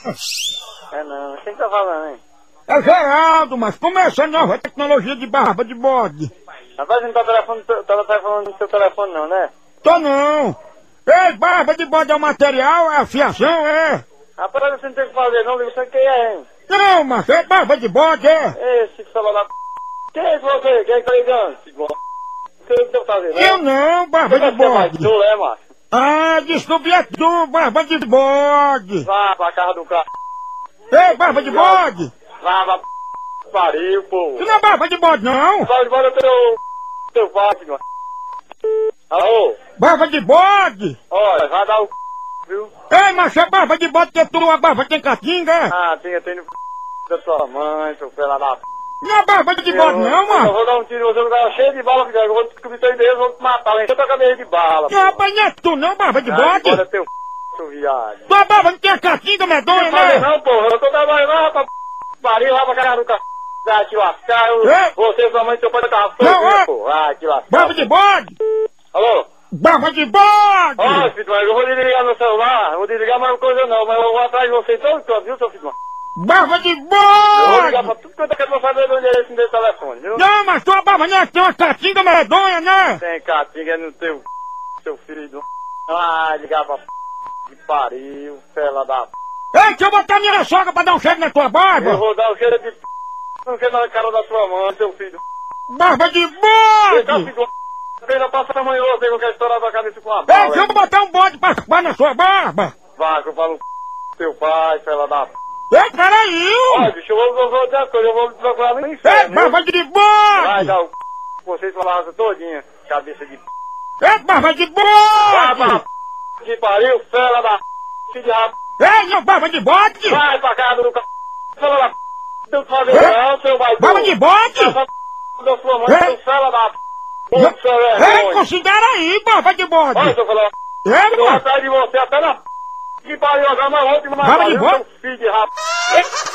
É não, quem tá falando, hein? É Geraldo, mas como é essa nova tecnologia de barba de bode? Rapaz, você não tava falando no seu telefone não, né? Tô não! Ei, barba de bode é o material, é a fiação, é? Rapaz, você não tem o que fazer não, você quem é, hein? Não, mas é barba de bode, é? Esse celular da p... Quem é você? Quem é que tá ligando? Você não tem o que fazer, né? Eu não, barba de bode! Tu é, macho? Ah, desculpe, é tu, barba de bode! Vá pra casa do carro. Ei, barba de bode! Vá pra pariu, pô. Tu não é barba de bode, não? Vai embora teu vaso, mano. Alô? Barba de bode! Olha, vai dar o viu? Ei, mas é barba de bode que tu, a barba tem catinga, é? Ah, tem no da sua mãe, seu fela da p... Não é barba de bode, não, Eu mano! vou dar um tiro em você, um lugar cheio de bala, filho. Eu vou descobrir teu endereço, vou te matar, encher tua cabeça de bala. Não, rapaz, não é tu não, barba de bode! Olha teu seu viado. Tua barba não tem a catinga, medonha, Não né? não, porra, eu tô trabalhando lá pra pariu, lá pra caralho do c... Vai te lascar, você, sua mãe, seu pai tava Não, pô. Vai te lascar. Barba de bode! Alô? Barba de bode! Ó, filho, mas eu vou desligar meu celular, eu vou desligar mais coisa não, mas eu vou atrás de você todo canto, viu, seu filho? Barba de Eu vou ligar pra bode! tudo quanto é que eu vou fazer do endereço desse telefone, viu? Não, mas tua barba não é tem uma catinga medonha, né? Tem catinga no teu seu filho. Ah, ligar pra p... que pariu, fela da p... Ei, deixa eu botar minha sogra pra dar um cheiro na tua barba! Eu vou dar o cheiro de p... não quer na cara da tua mãe, seu filho. Barba de Esse é o bode! filho. Ainda passa amanhã você que eu quero estourar tua cabeça com a Ei, bala. deixa eu botar um bode pra chupar na sua barba! Vai, que eu falo teu pai, fela da p... Ei, peraí! Olha, bicho, eu vou dizer as coisas, eu vou procurar no Ei, inferno, viu? barba de Vai bode! dar o c... vocês falaram todinha, cabeça de p... Ei, barba de Vai pra bode! p... que pariu, fela da p... filho de rap... Ei, não, barba de bode! Vai pra casa do c... fela da p... Não fazer não, seu baitão. Barba de bode! Da sua mãe, seu fela da p... Ô, seu Ei, vergonha. considera aí, barba de bode! Olha, seu fela da p... Ei, Eu vou mano! atrás de você até na p... que pariu, agora, mas eu vou te matar, Barba de viu, bode? seu filho de rap...